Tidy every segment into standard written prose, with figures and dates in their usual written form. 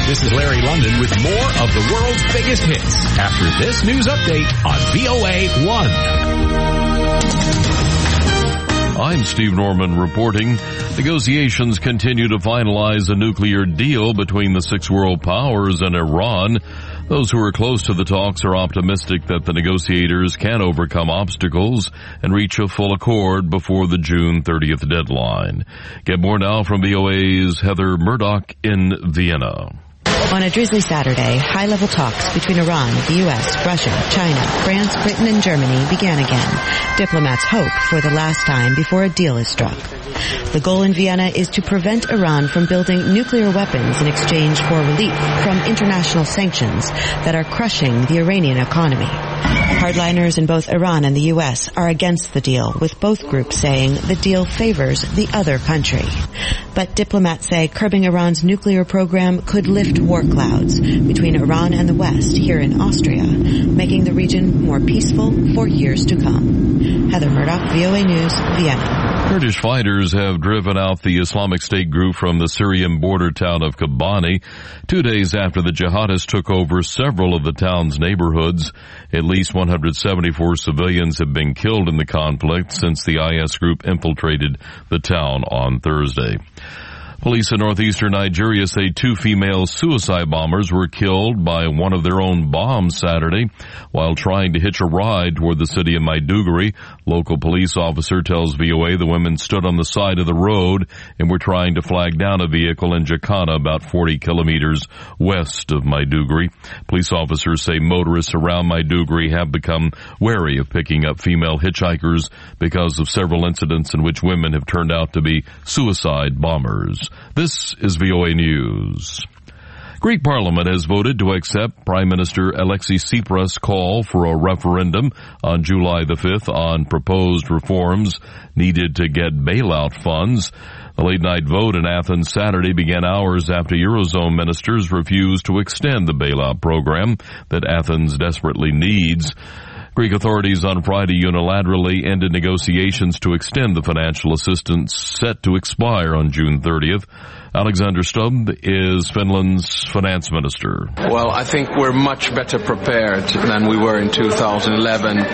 This is Larry London with more of the world's biggest hits after this news update on VOA1. I'm Steve Norman reporting. Negotiations continue to finalize a nuclear deal between the six world powers and Iran. Those who are close to the talks are optimistic that the negotiators can overcome obstacles and reach a full accord before the June 30th deadline. Get more now from VOA's Heather Murdoch in Vienna. On a drizzly Saturday, high-level talks between Iran, the U.S., Russia, China, France, Britain, and Germany began again. Diplomats hope for the last time before a deal is struck. The goal in Vienna is to prevent Iran from building nuclear weapons in exchange for relief from international sanctions that are crushing the Iranian economy. Hardliners in both Iran and the U.S. are against the deal, with both groups saying the deal favors the other country. But diplomats say curbing Iran's nuclear program could lift war clouds between Iran and the West here in Austria, making the region more peaceful for years to come. Heather Murdoch, VOA News, Vienna. Kurdish fighters have driven out the Islamic State group from the Syrian border town of Kobani 2 days after the jihadists took over several of the town's neighborhoods. At least 174 civilians have been killed in the conflict since the IS group infiltrated the town on Thursday. Police in northeastern Nigeria say 2 female suicide bombers were killed by one of their own bombs Saturday while trying to hitch a ride toward the city of Maiduguri. Local police officer tells VOA the women stood on the side of the road and were trying to flag down a vehicle in Jacana, about 40 kilometers west of Maiduguri. Police officers say motorists around Maiduguri have become wary of picking up female hitchhikers because of several incidents in which women have turned out to be suicide bombers. This is VOA News. Greek Parliament has voted to accept Prime Minister Alexis Tsipras' call for a referendum on July the 5th on proposed reforms needed to get bailout funds. The late-night vote in Athens Saturday began hours after Eurozone ministers refused to extend the bailout program that Athens desperately needs. Greek authorities on Friday unilaterally ended negotiations to extend the financial assistance set to expire on June 30th. Alexander Stubb is Finland's finance minister. Well, I think we're much better prepared than we were in 2011,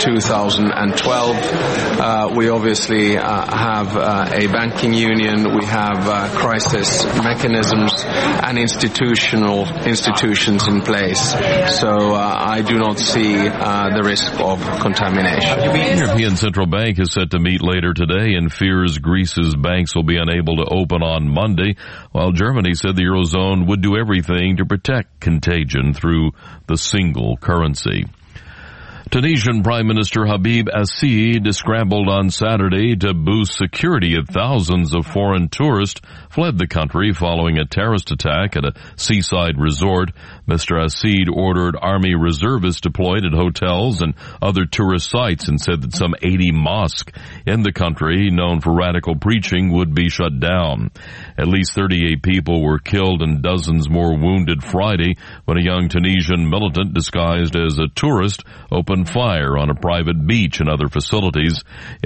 2012. We obviously have a banking union. We have crisis mechanisms and institutions in place. So I do not see the risk of contamination. The European Central Bank is set to meet later today and fears Greece's banks will be unable to open on Monday, while Germany said the Eurozone would do everything to protect contagion through the single currency. Tunisian Prime Minister Habib Assid scrambled on Saturday to boost security as thousands of foreign tourists fled the country following a terrorist attack at a seaside resort. Mr. Assid ordered army reservists deployed at hotels and other tourist sites and said that some 80 mosques in the country known for radical preaching would be shut down. At least 38 people were killed and dozens more wounded Friday when a young Tunisian militant disguised as a tourist opened fire on a private beach and other facilities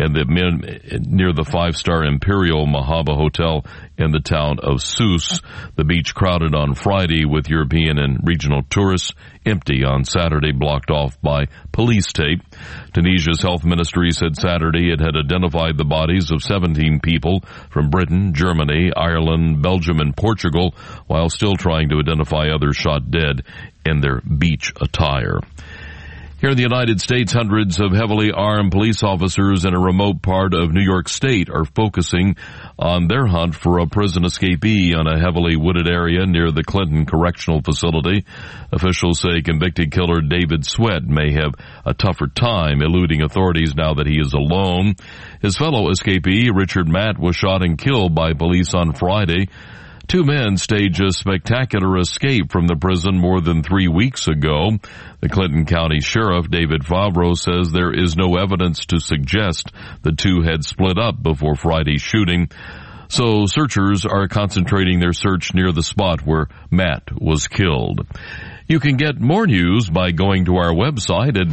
near the five-star Imperial Mahaba Hotel in the town of Sousse. The beach crowded on Friday with European and regional tourists, empty on Saturday, blocked off by police tape. Tunisia's health ministry said Saturday it had identified the bodies of 17 people from Britain, Germany, Ireland, Belgium, and Portugal, while still trying to identify others shot dead in their beach attire. Here in the United States, hundreds of heavily armed police officers in a remote part of New York State are focusing on their hunt for a prison escapee on a heavily wooded area near the Clinton Correctional Facility. Officials say convicted killer David Sweat may have a tougher time eluding authorities now that he is alone. His fellow escapee, Richard Matt, was shot and killed by police on Friday. 2 men staged a spectacular escape from the prison more than 3 weeks ago. The Clinton County Sheriff, David Favreau, says there is no evidence to suggest the two had split up before Friday's shooting. So searchers are concentrating their search near the spot where Matt was killed. You can get more news by going to our website at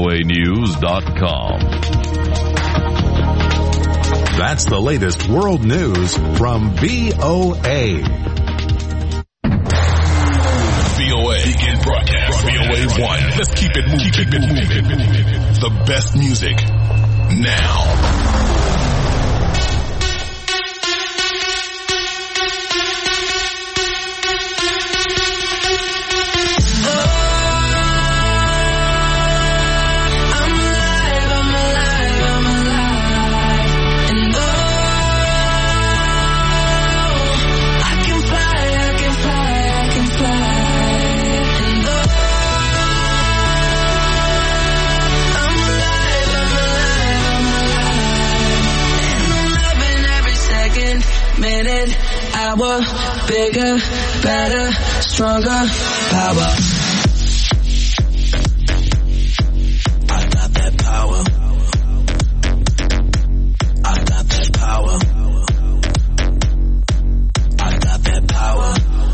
voanews.com. That's the latest world news from VOA. broadcast. VOA1. Let's keep it moving. Keep it moving. The best music now. Minute, hour, bigger, better, stronger, power. I got that power. I got that power. I got that power.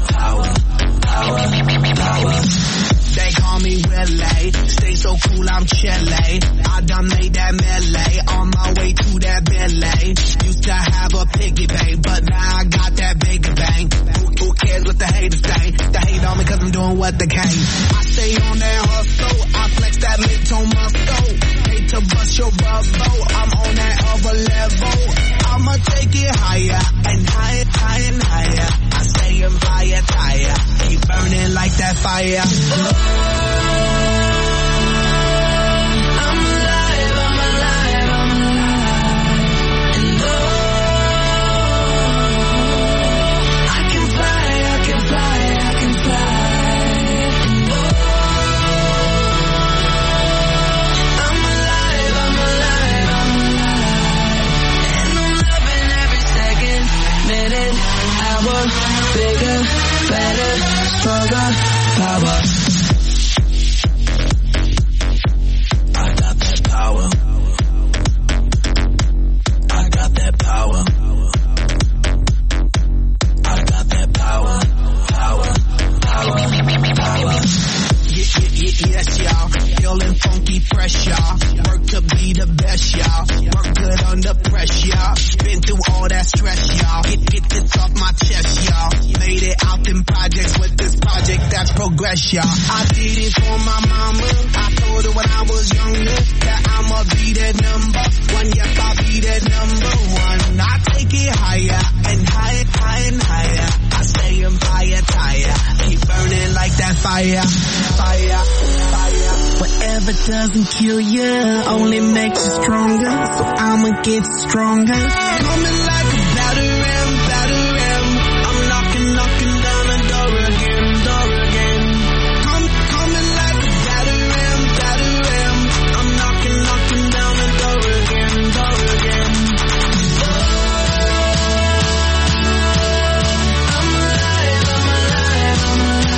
Power. They call me Willie, stay so cool, I'm chilly. I done made that melee, on my way to that Bentley. Used to have a piggy bank, but now I got that bigger bang. Who cares what the haters think? They hate on me cause I'm doing what they can. I stay on that hustle, I flex that mid-tone muscle. Hate to bust your bubble, I'm on that other level. I'ma take it higher, and higher, higher, and higher. I stay in fire, tire, keep burning like that fire. Bigger, better, stronger, power. I got that power. I got that power. I got that power. Power. Yes, y'all. Feeling funky fresh, y'all. Work to be the best, y'all. Work good under pressure, y'all. Been through all that stress, y'all. Get this off my chest, y'all. Made it out in projects with this project that's progress, y'all. I did it for my mama. I told her when I was younger that I'ma be that number one. Yes, I'll be that number one. I take it higher and higher, higher and higher. I stay in fire, tire. Keep burning like that fire. Whatever doesn't kill you only makes you stronger. So I'ma get stronger. Coming like a battering ram. I'm knocking down the door again. Coming like a battering ram. I'm knocking down the door again. I'm alive.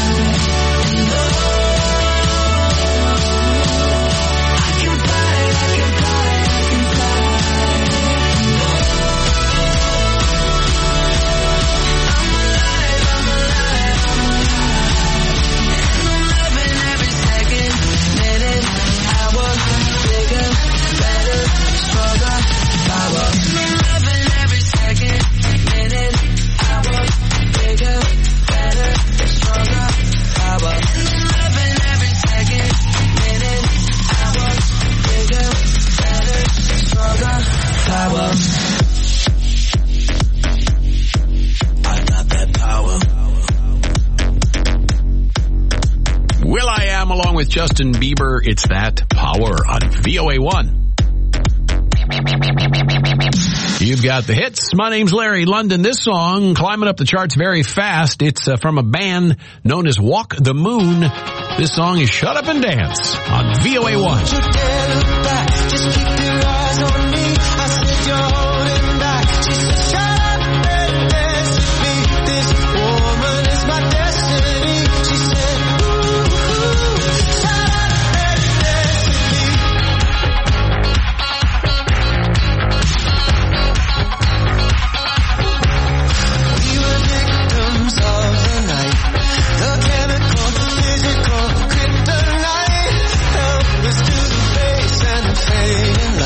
Will.i.am along with Justin Bieber. It's That Power on VOA1. You've got the hits. My name's Larry London. This song climbing up the charts very fast. It's from a band known as Walk the Moon. This song is Shut Up and Dance on VOA1. Just keep your eyes on me. I said you're holding back. She said shut up and dance with me. This woman is my destiny. She said ooh, shut up and dance with me. We were victims of the night. The chemical, the physical, kryptonite. Help us to the face and the fading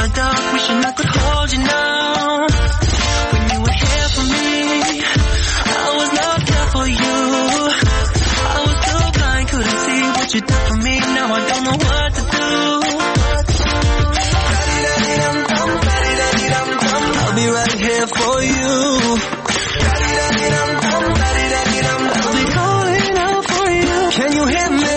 dark, wishing I could hold you now. When you were here for me, I was not there for you. I was so blind, couldn't see what you did for me. Now I don't know what to do. I'll be right here for you. I'll be calling out for you. Can you hear me?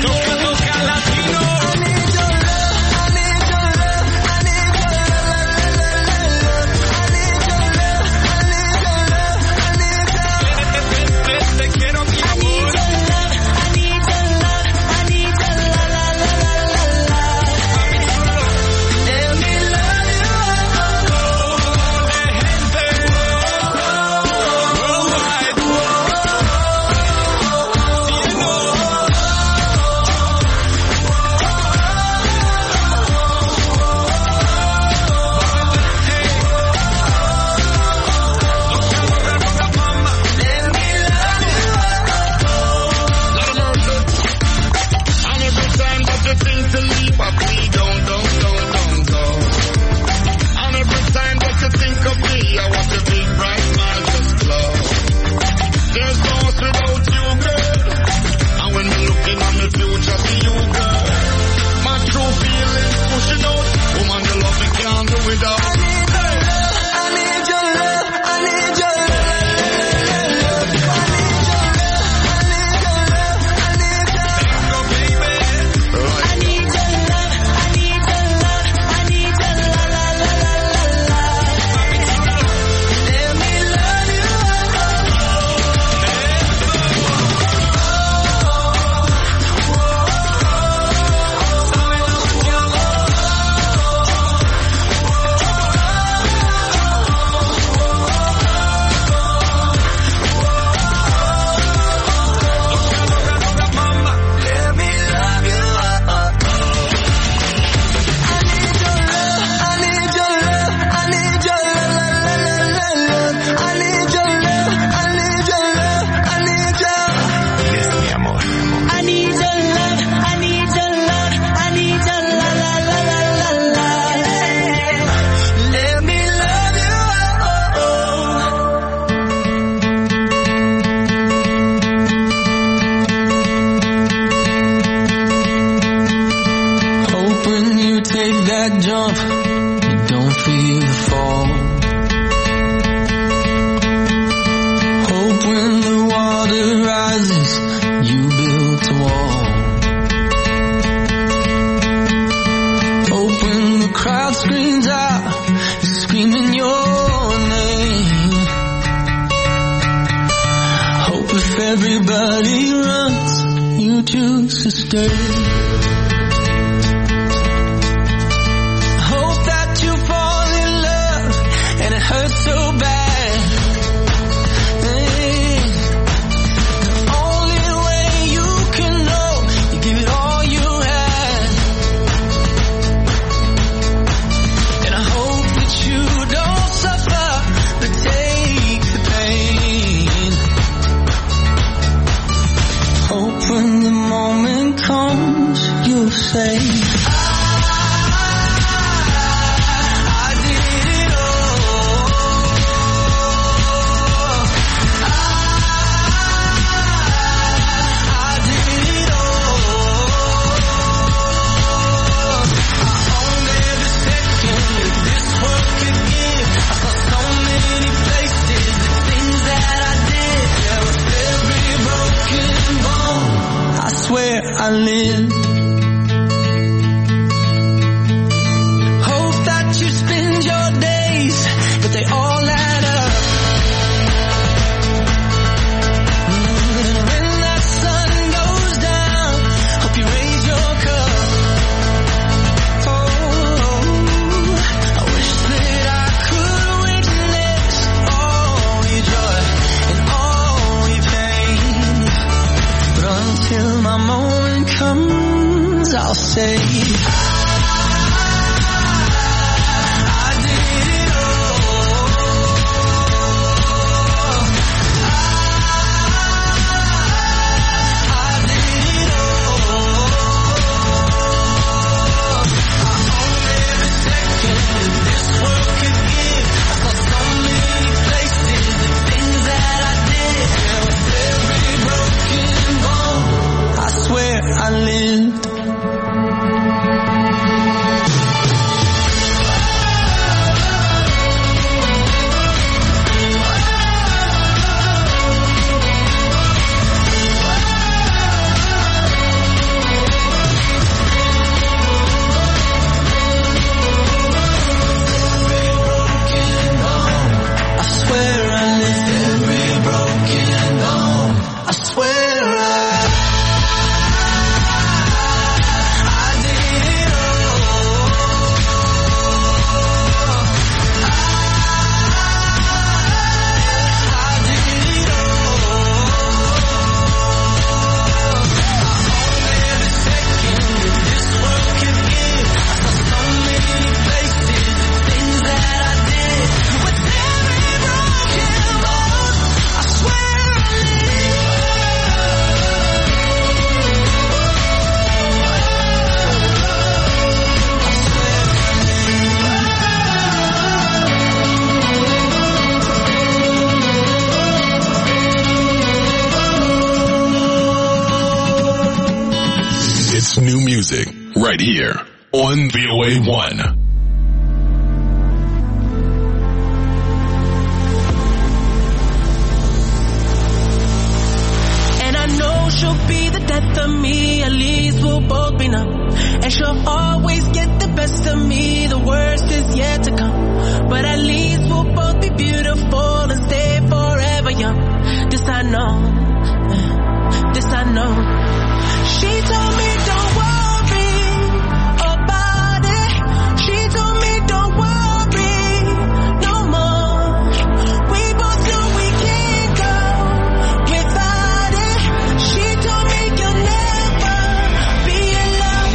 I'll say I did it all. I own every second right here on VOA1. She'll be the death of me, at least we'll both be numb. And she'll always get the best of me, the worst is yet to come. But at least we'll both be beautiful and stay forever young. This I know, this I know. She told me don't worry about it. She told me don't worry no more. We both know we can't go without it. She told me you'll never be alone.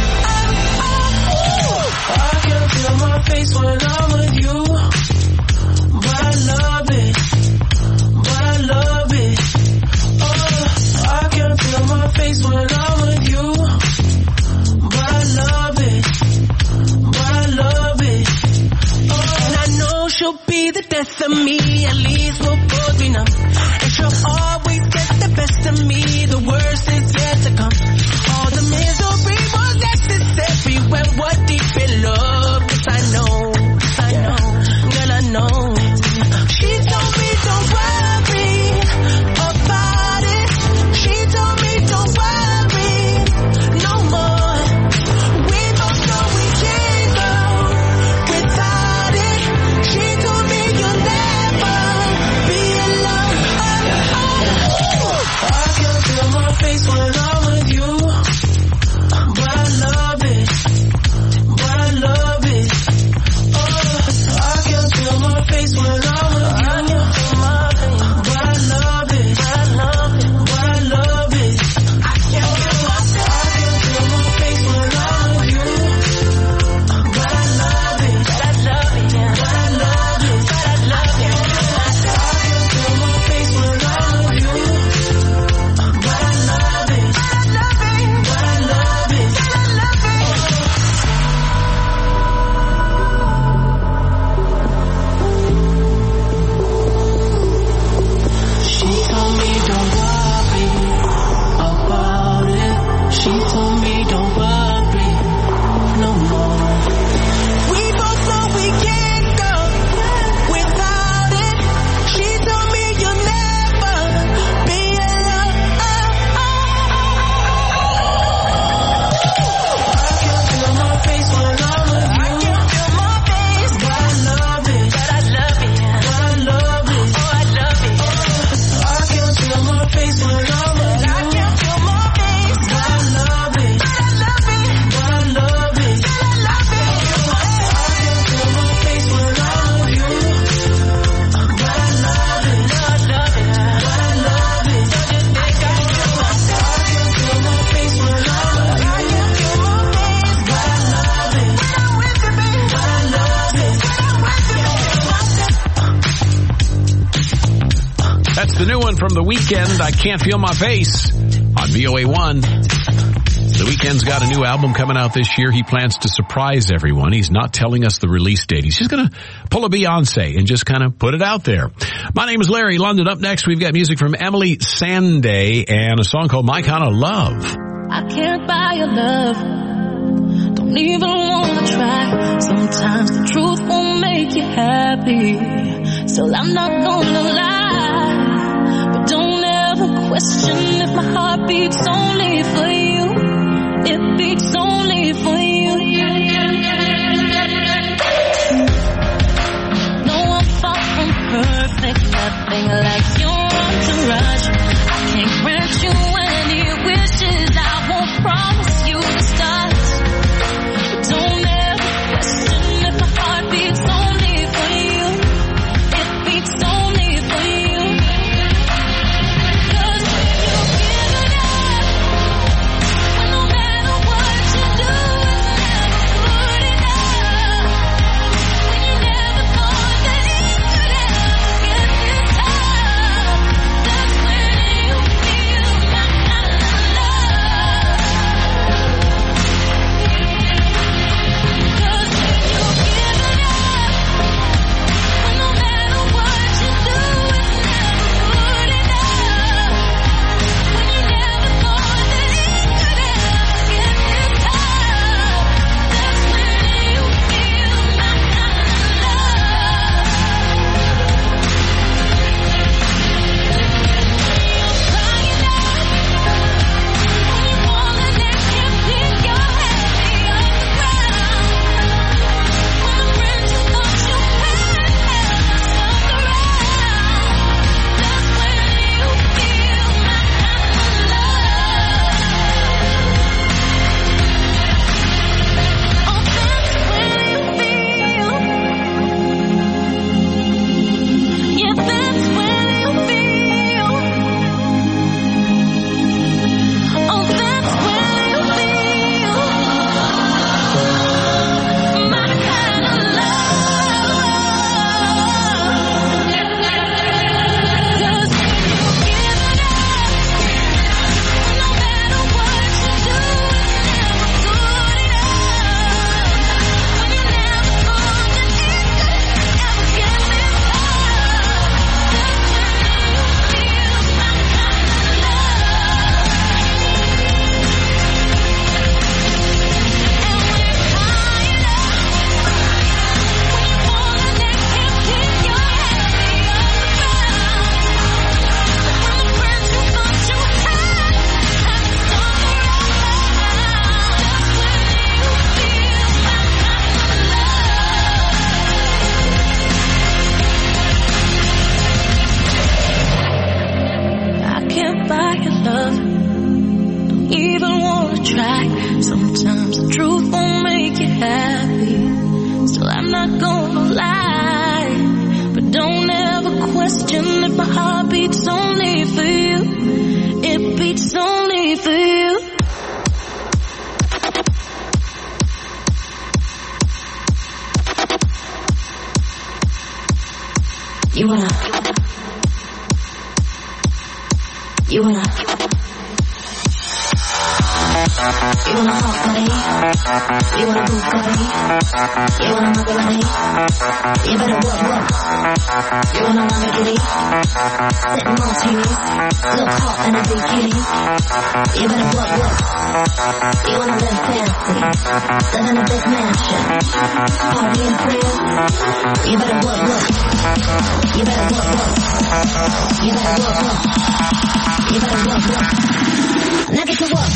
I can feel my face when I'm with you, but I love it, but I love it. I can feel my face when I'm with you, but I love it, but I love it. And I know she'll be the death of me, at least we'll both be numb. And she'll always get the best of me, the worst is yet to come. All the misery was necessary when we're deep in love. Cause I know, girl I know. She told me don't worry about it. She told me don't worry no more. We both know we can't go without it. She told me you'll never be alone. I can feel my face when I'm with you, but I love it, but I love it. I can feel my face when I'm with you, but I love it, but I love it, but I love it. I can feel my face when I'm with you, but I love it, but I love it, but I love it, but I love it. I can feel my face when I'm with you, but I love it, but I love it, but I love it, but I love it. She told me don't worry about it. She told me don't worry no more. We both know we can't go without it. She told me you'll never be alone. I can feel my face when I'm with you. I can feel my face, but I love it, but I love it, but I love it, oh I love it. I can feel my face when I'm with you. I can feel my face, but I love it, but I love it, but I love it, but I love it. I can feel my face when I'm with you, but I love it, but I love it, but I love it. I can feel my face when I'm with you. I can feel my face, but I love it, when I'm with you, baby. But I love it, when I'm with you. That's the new one from The Weeknd, I Can't Feel My Face, on VOA1. The Weeknd's got a new album coming out this year. He plans to surprise everyone. He's not telling us the release date. He's just going to pull a Beyonce and just kind of put it out there. My name is Larry London. Up next, we've got music from Emily Sandé and a song called My Kind of Love. I can't buy your love. Don't even wanna try. Sometimes the truth won't make you happy. Still, I'm not gonna lie. But don't ever question if my heart beats only for you. It beats only for you. No, I'm far from perfect. Nothing like your entourage. I can't grant you any wishes. I won't promise you the stars. But don't ever question if my heart beats only for you. It beats only for you. 'Cause when you give it up, when no matter what you do, not gonna lie, but don't ever question if my heart beats only for you. It beats only for you. You wanna hot body? You wanna Bugatti? You wanna Maserati? You better work. You wanna Lamborghini? Sitting martinis, look hot in a bikini. You better work. You wanna live fancy, live in a big mansion, party in crib. You better work. You better work. You better work. You better work. Now get to work.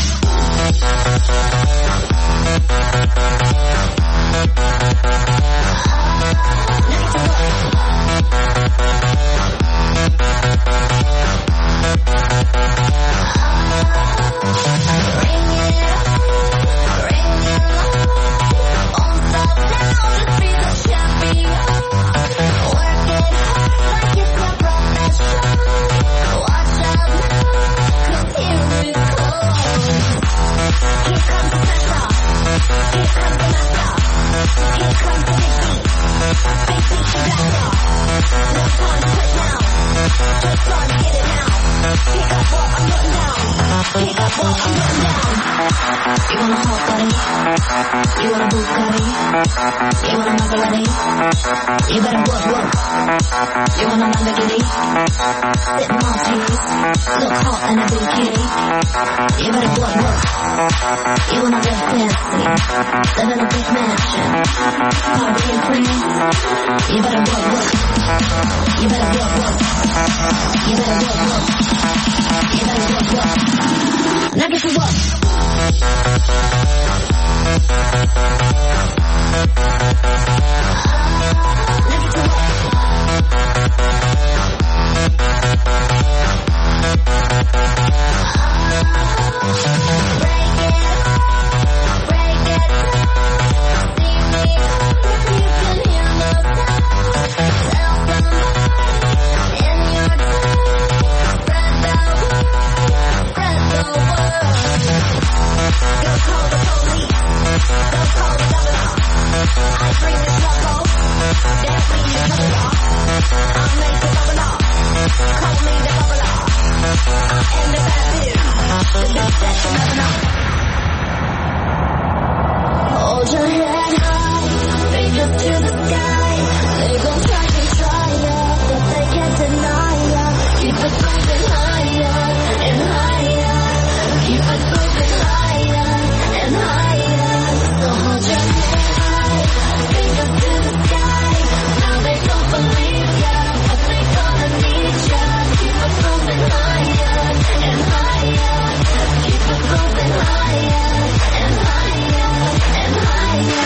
You wanna hot body? You wanna Bugatti? You wanna Maserati? You better work. You wanna Lamborghini? Sip martinis, look hot in a bikini. You better work. You wanna live fancy, live in a big mansion, party in crib. You better work. You better work. You better work. You better work. Now get to work. Hold your head high, fingers to the sky. They gon' try ya, but they can't deny ya. Keep it moving higher and higher. Keep it moving higher and higher. So hold your head high, fingers to the sky. Now they don't believe ya, but they gonna need ya. Keep it moving higher and higher. Keep it moving higher and higher and higher.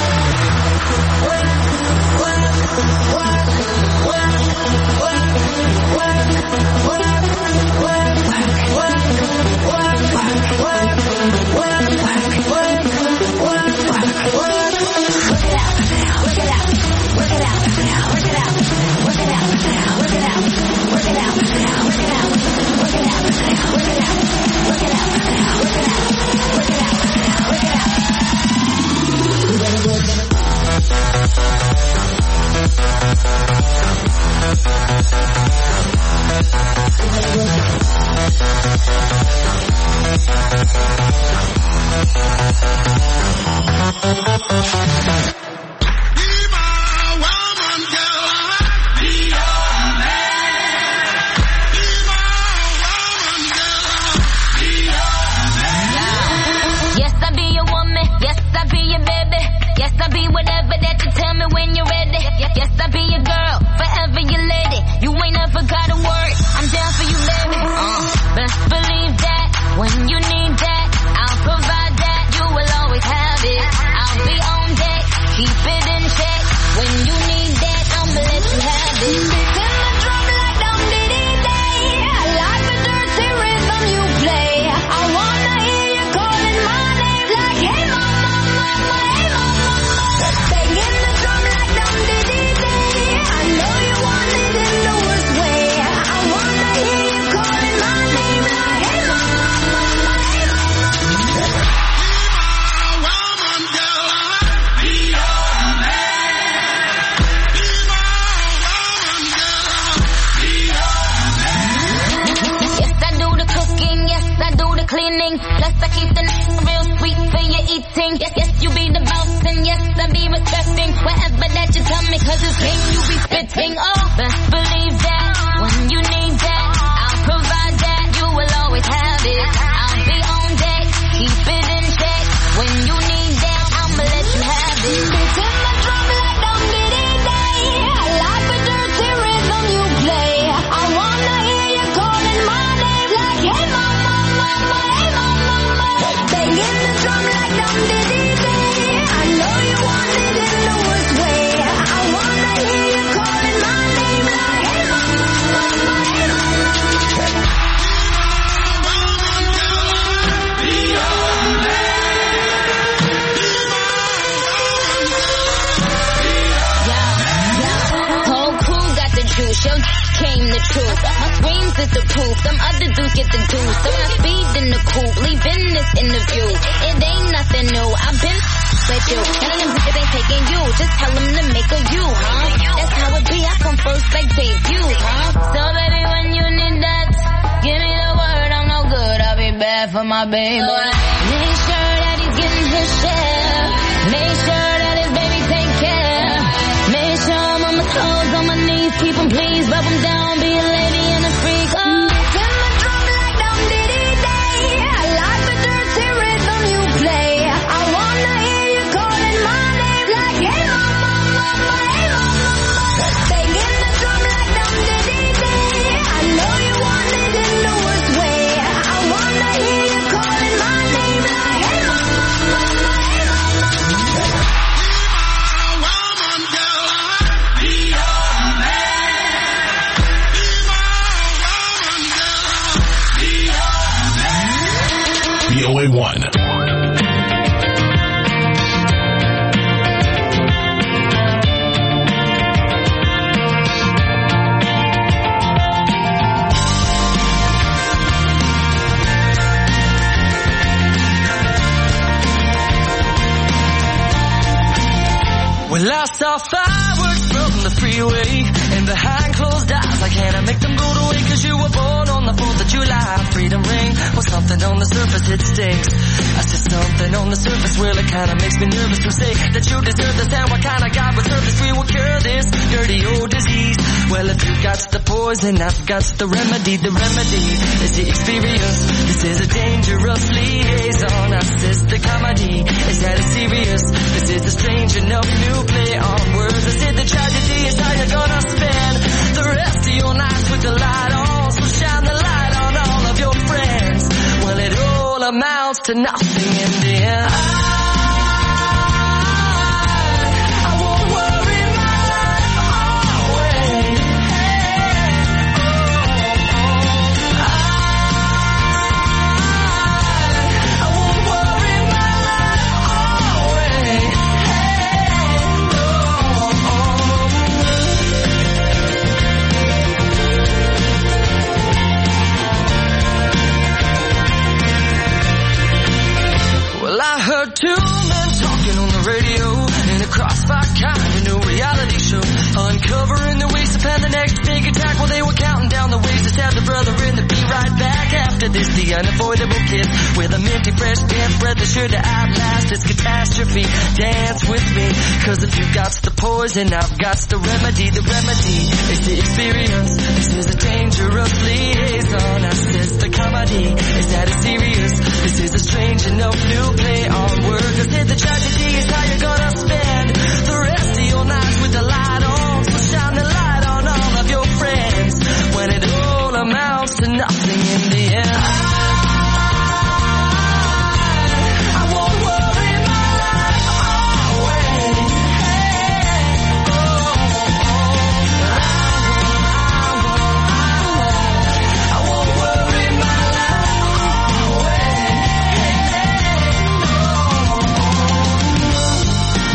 Banging the drum like dum dee. keep the real sweet for your eating. Yes, you be the boss, and yes, I be respecting whatever that you tell me, cause it's king you be spitting. Oh, best believe that when you need that, I'll provide that. You will always have it. I'll be on deck, keep it in check. When you need that, I'ma let you have it. Beat in my drum like down diddy day. I like the dirty rhythm you play. I wanna hear you calling my name like, hey mama, mama, hey mama, mama. Banging the drum like down diddy day. I know you want it in the worst way. I wanna hear you calling my name like, hey mama, mama, hey mama. Your came the truth. My screams is the proof. Some other dudes get the juice. So I speed in the coupe, leaving this interview. It ain't nothing new. I've been with you. None of them bitches ain't taking you. Just tell them to make a you, huh? That's how it be. I come first like debut, huh? So baby, when you need that, give me the word. I'm no good. I'll be bad for my baby. Make sure that he's getting his share. Make sure that his baby take care. Make sure I'm on my toes, on my knees. Keep him please, rub him down, be a lady and a freak. Oh, turn my drum like down diddy day. I like the dirty rhythm you play. I wanna hear you calling my name like, hey mama, mama, hey mama, mama. Banging the drum like down diddy day. I know you want it in the worst way. I wanna hear you calling my name like, hey mama, mama, hey mama. VOA1. Well, I saw fireworks from the freeway, and behind closed eyes, I can't make them go to waste, 'cause you were born on the 4th of July. Freedom ring, well, something on the surface, it stinks. I said something on the surface, well, it kinda makes me nervous to say that you deserve this, and what kind of God would serve this? We will cure this dirty old disease. Well, if you got the poison, I've got the remedy. The remedy is the experience. This is a dangerous liaison. I says the comedy is that it's serious. This is a strange enough new play on words. I said the tragedy is how you're gonna spend the rest of your nights with the light on. So shine the light on all of your friends. Well, it all amounts to nothing in the end. I won't worry my life away. I won't worry my life away. Well, I heard two men talking on the radio in a crossfire kind of new reality show, uncovering the ways to plan the next big attack. While they were counting down the ways to stab the brother in to be right back after this. The unavoidable kiss with a minty fresh death breath is sure to outlast this catastrophe. Dance with me, 'cause if you got the poison, I've got the remedy. The remedy is the experience. This is a dangerous liaison. I says the comedy is that it's serious. This is a strange enough new play on words. I said the tragedy is how you're gonna spend the rest of your nights with the light on. So shine the light on all of your friends when it all amounts to nothing in the end. I won't worry my life away. I won't worry my life away.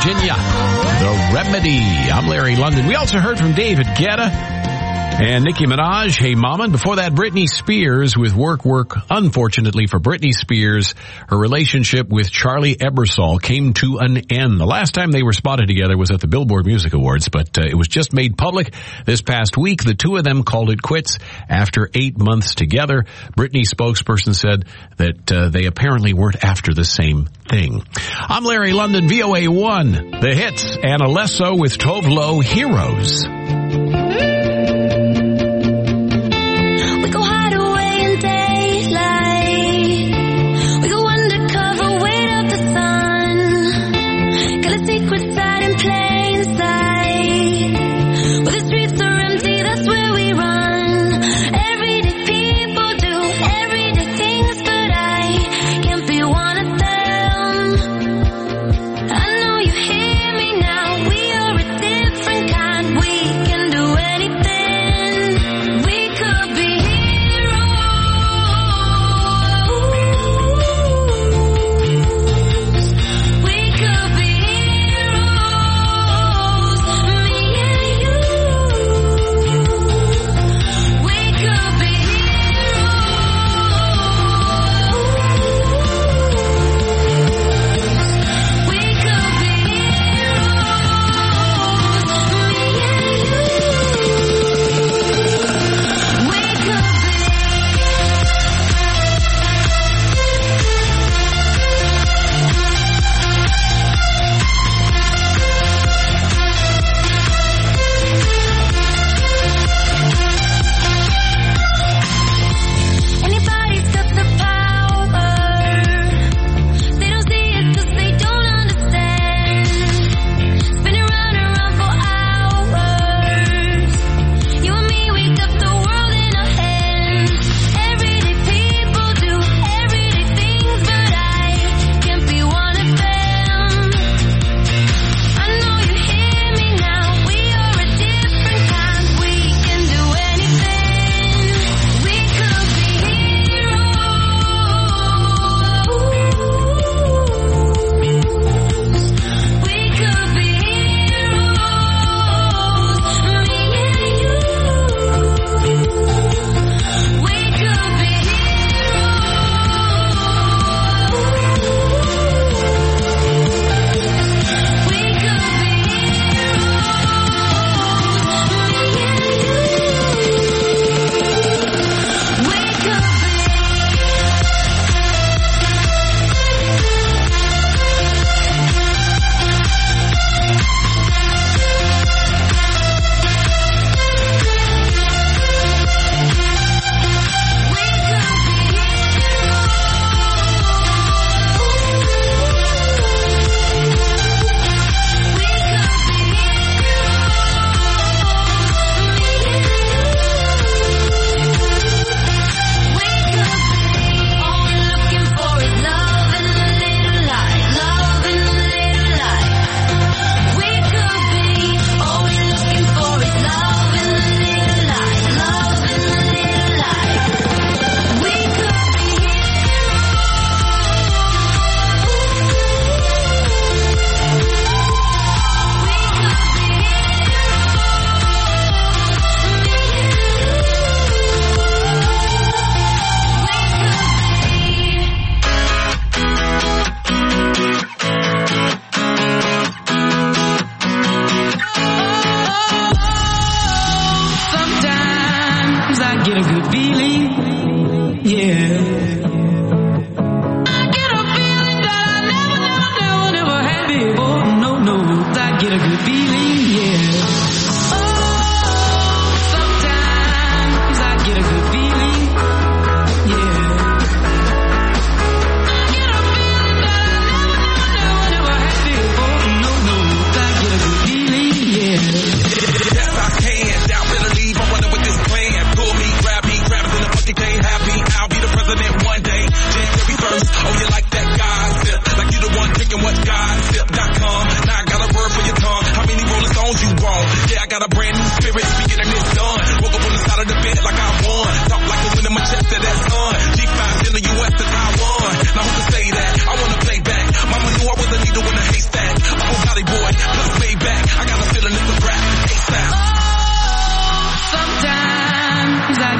Virginia. The Remedy. I'm Larry London. We also heard from David Guetta and Nicki Minaj, Hey Mama. And before that, Britney Spears with Work Work. Unfortunately for Britney Spears, her relationship with Charlie Ebersol came to an end. The last time they were spotted together was at the Billboard Music Awards, but it was just made public this past week. The two of them called it quits after 8 months together. Britney spokesperson said that they apparently weren't after the same thing. I'm Larry London, VOA1. The hits, and Alesso with Tove Lo, Heroes.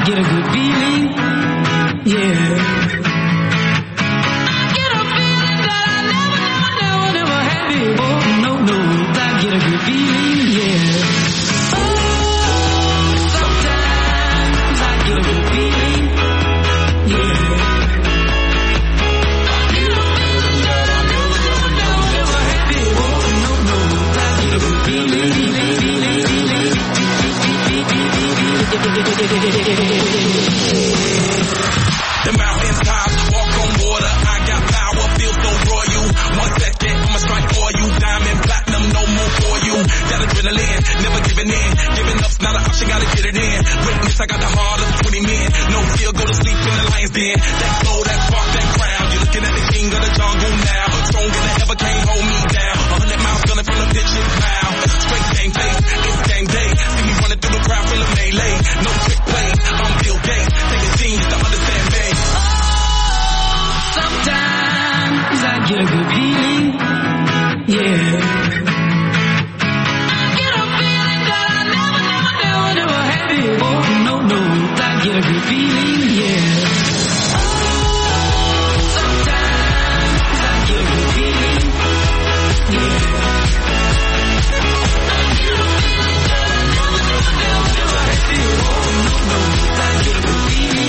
get a good feeling, yeah. I get a feeling that I never had before. No, I get a good feeling, yeah. Oh, sometimes I get a good feeling, yeah. I get a feeling that I never had before. No, I get a good feeling. The mountain tops, walk on water, I got power, feel so royal. 1 second, I'ma strike for you. Diamond, platinum, no more for you. Got adrenaline, never giving in. Giving up's not an option, gotta get it in. Witness, I got the heart of 20 men. No fear, go to sleep in the lion's den. That soul, that spark, that crown. You're looking at the king of the jungle now. Stronger than ever, can't hold me down. 100 miles gunning from the pitch's bow. Straight game face, it's game day. See me running through the crowd, feel a melee. No trick play, I'm Bill Gates. Take a genius to understand me. Sometimes I get a good feeling, yeah. I get a feeling that I never had before. No, I get a good feeling, yeah. Sometimes I get a good feeling, yeah. I get a feeling that I never had before. No, I get a good feeling.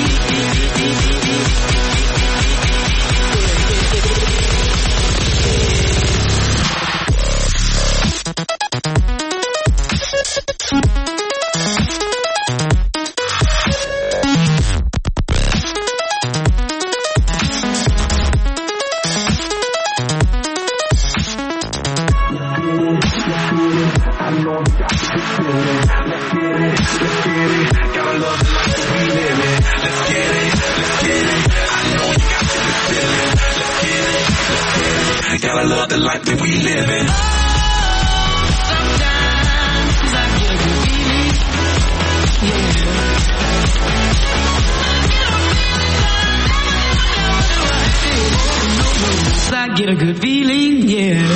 Gotta love the life that we live in. Sometimes I get a good feeling, yeah. I get a good feeling, yeah.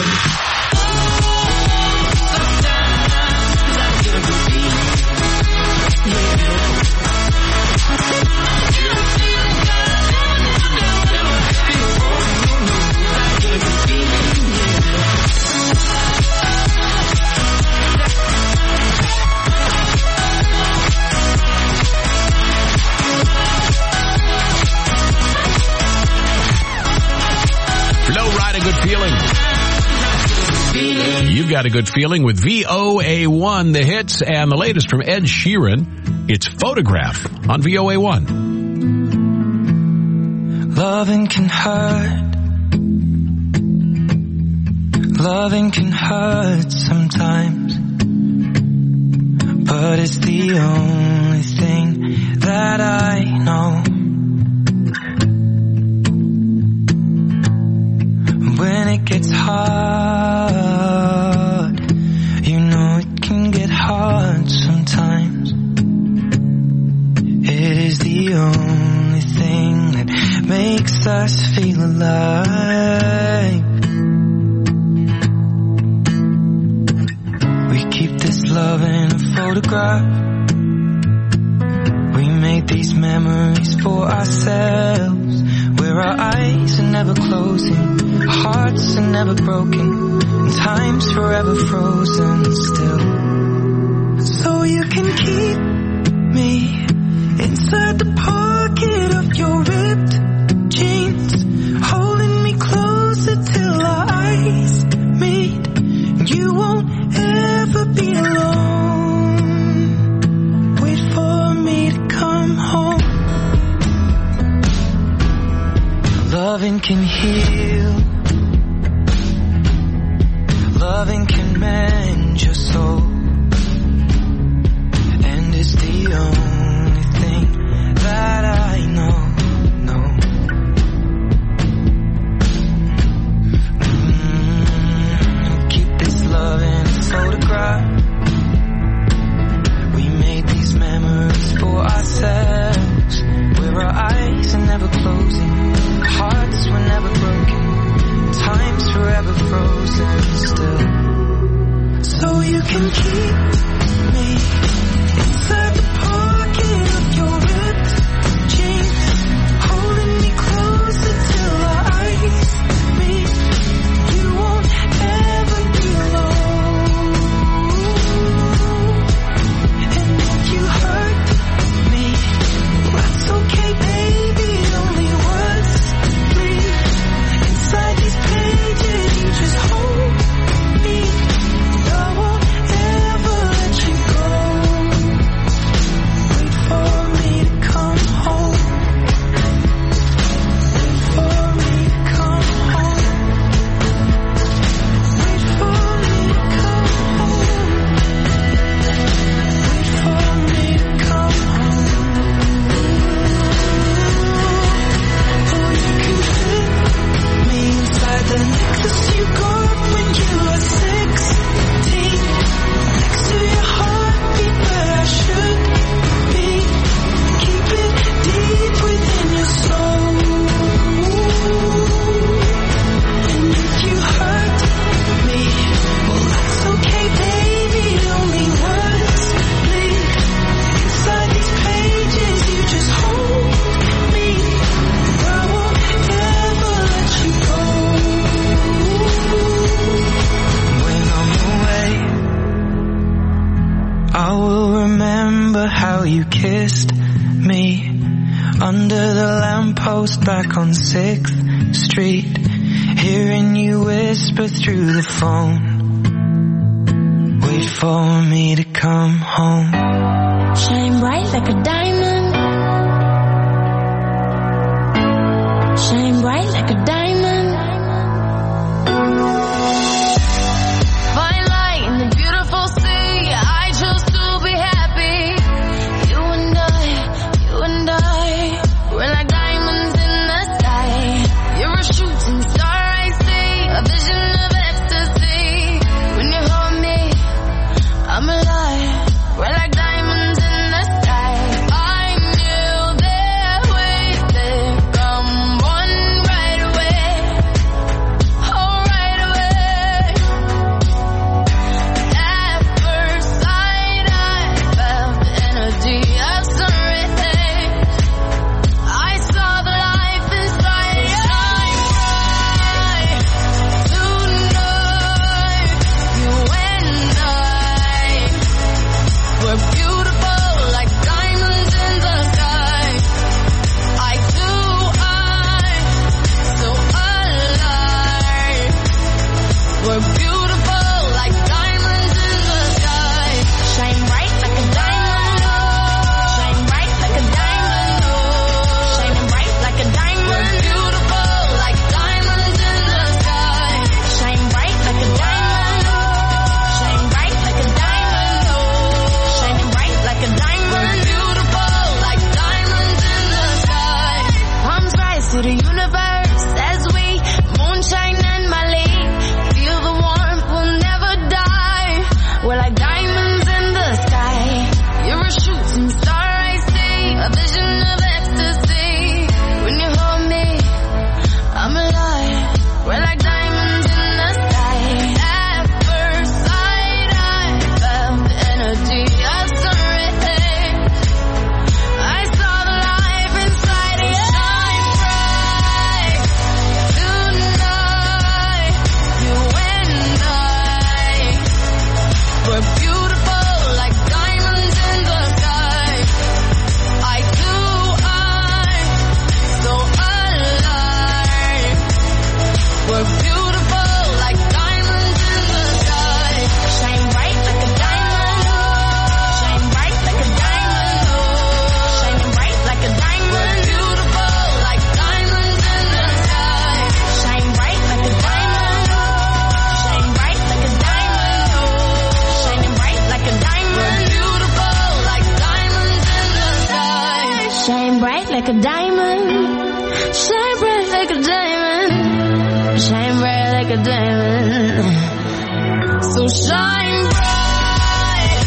You've got a good feeling with VOA1, the hits, and the latest from Ed Sheeran. It's Photograph on VOA1. Loving can hurt. Loving can hurt sometimes. But it's the only thing that I know. When it gets hard, you know it can get hard sometimes. It is the only thing that makes us feel alive. We keep this love in a photograph. We made these memories for ourselves, where our eyes are never closing, hearts are never broken, and time's forever frozen still. So you can keep me inside the pocket of your ripped jeans, holding me closer till our eyes meet. You won't ever be alone. Wait for me to come home. Loving can heal. Loving can mend your soul. And it's the only thing that I know. Keep this love in a photograph. We made these memories for ourselves, where our eyes are never closing, hearts were never broken, time's forever frozen still. So you can keep me inside the park kissed me under the lamppost back on 6th Street, hearing you whisper through the phone, wait for me to come home. Shine bright like a diamond, shine bright like a diamond. Fine light in the beautiful sea, I chose to be happy. You and I, we're like diamonds in the sky. You're a shooting star I see, a vision of ecstasy. When you hold me, I'm alive. We're like diamonds in the sky. I knew that we'd come one right away. Oh, right away. At first sight, I felt the energy of sun rays. I saw the life inside you. Shine bright tonight. You and I were beautiful like diamonds in the sky. I do, so alive. We're beautiful like diamonds in the sky. Shine bright like a diamond. Shine bright like a diamond. Shining bright like a diamond. We're beautiful like diamonds in the sky. Shine bright like a diamond. Shine bright like a diamond. Shining bright like a diamond. We're beautiful like diamonds in the sky. Palms rise to the universe as we moonshine and Mali. Feel the warmth, we'll never die. We're like diamonds in the sky. You're a shooting star I see, a vision of ecstasy. When you hold me, I'm alive. We're like diamonds in the sky. At first sight, I felt the energy of sun rays. I saw the life inside you. Shine bright tonight. You and I were beautiful like diamonds in the sky. I do, so alive. We're beautiful like diamonds in the sky. Shine bright like a diamond. Shine bright like a diamond. Shining bright like a diamond. We're beautiful like diamonds in the sky. Shine bright like a diamond. Shine bright like a diamond. Shining bright like a diamond. We're beautiful like diamonds in the sky. Shine bright like a diamond. Shine bright like a diamond. Shine bright like a diamond. So shine bright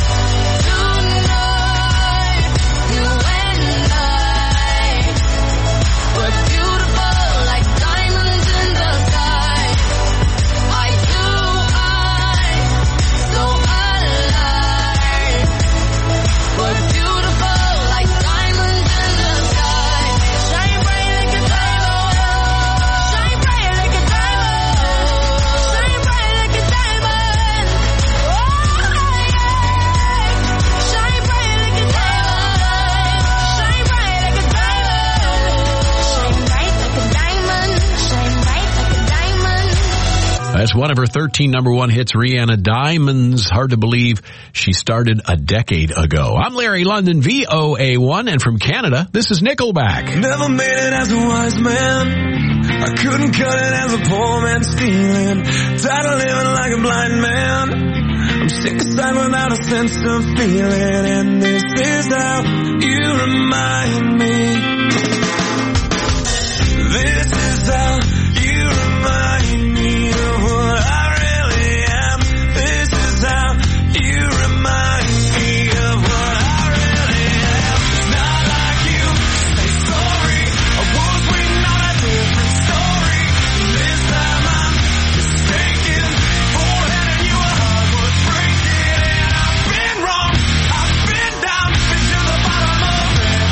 tonight. You and I were beautiful like diamonds in the sky. I do, so alive. We're beautiful like diamonds in the sky. Shine bright like a diamond. Shine bright like a diamond. Shine bright like a diamond. Oh, yeah. Shine bright like a diamond. Shine bright like a diamond. Shine bright like a diamond. Shine bright like a diamond. That's one of her 13 number one hits, Rihanna, Diamonds. Hard to believe she started a decade ago. I'm Larry London, VOA1, and from Canada, this is Nickelback. Never made it as a wise man. I couldn't cut it as a poor man stealing. Tired of living like a blind man. I'm sick aside without a sense of feeling. And this is how you remind me. This is how you remind me of what I really am. This is how you remind me of what I really am. It's not like you say sorry. I was waiting on a different story. This time I'm mistaken for handing you a heart worth breaking. And I've been wrong. I've been down, been to the bottom of it.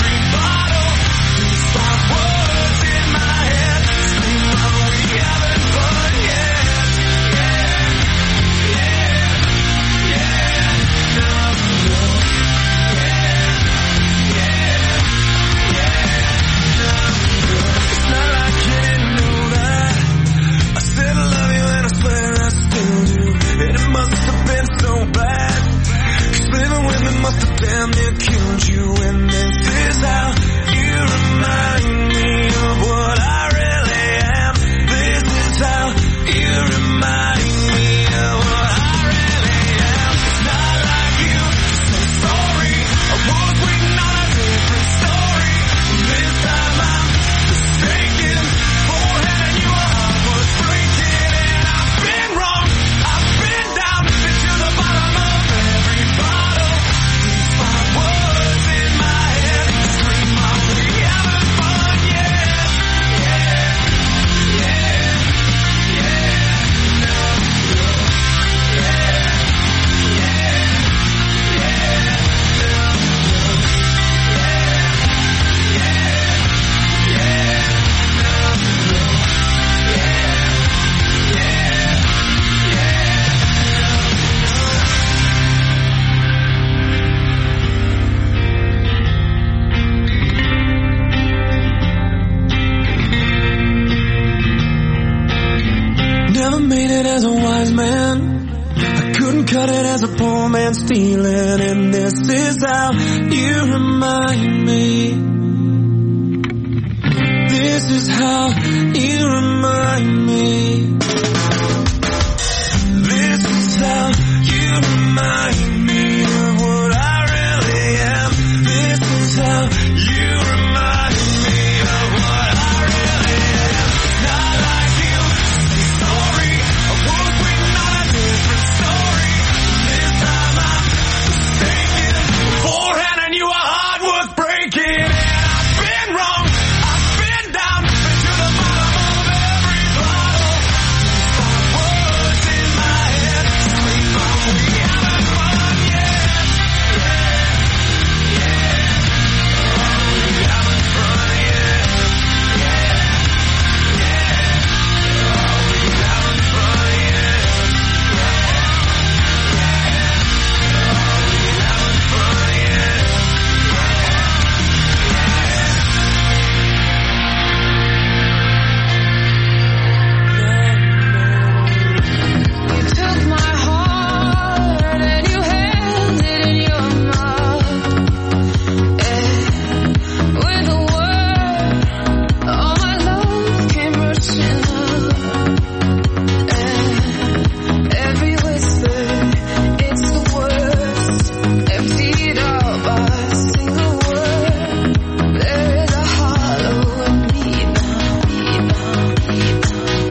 cut it as a poor man stealing, and this is how you remind me. This is how you remind me. This is how you remind me of what I really am. This is how you remind me of what I really am. Not like you, say sorry. I was waiting on a different story. This time I'm mistaken. Beforehand, you a heart worth breaking. And I've been wrong, I've been down, been to the bottom of every bottle. Five words in my head, scream from we haven't fun yet. Yeah, yeah. Oh, we haven't fun yet. Yeah, yeah. Oh, we haven't fun yet. You took my heart and you held it in your mouth. With a word, all my love came rushing out. Every whisper, it's the worst, emptied out by a single word. There is a hollow in me now.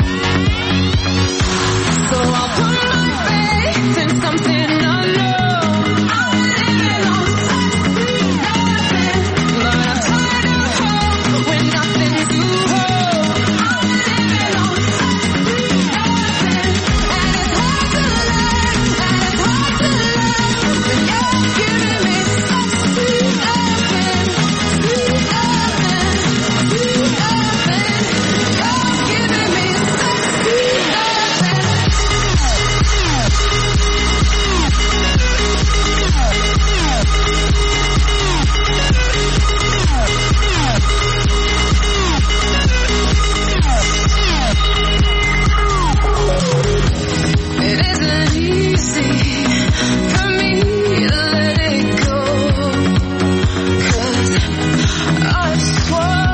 So I'll put my faith in something unknown. I'm living on such sweet nothing, but I'm tired of hope when nothing's to hold. I'm living on such sweet nothing, and it's hard to learn, and it's hard to love when you're giving me such sweet nothing, sweet nothing, sweet nothing. You're giving me such sweet nothing. It isn't easy for me to let it go, 'cause I swore